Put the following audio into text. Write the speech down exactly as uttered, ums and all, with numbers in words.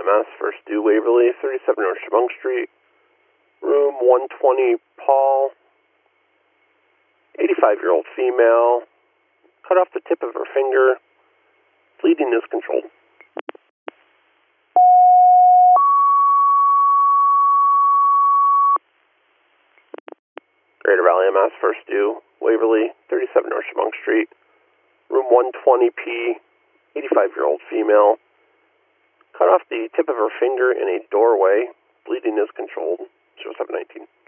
S, first due Waverly, thirty-seven North Chemung Street, room one twenty, Paul, eighty-five-year-old female, cut off the tip of her finger, bleeding is controlled. Greater Valley M S, first due Waverly, thirty-seven North Chemung Street, room one twenty P, eighty-five-year-old female, cut off the tip of her finger in a doorway, bleeding is controlled, zero seven nineteen.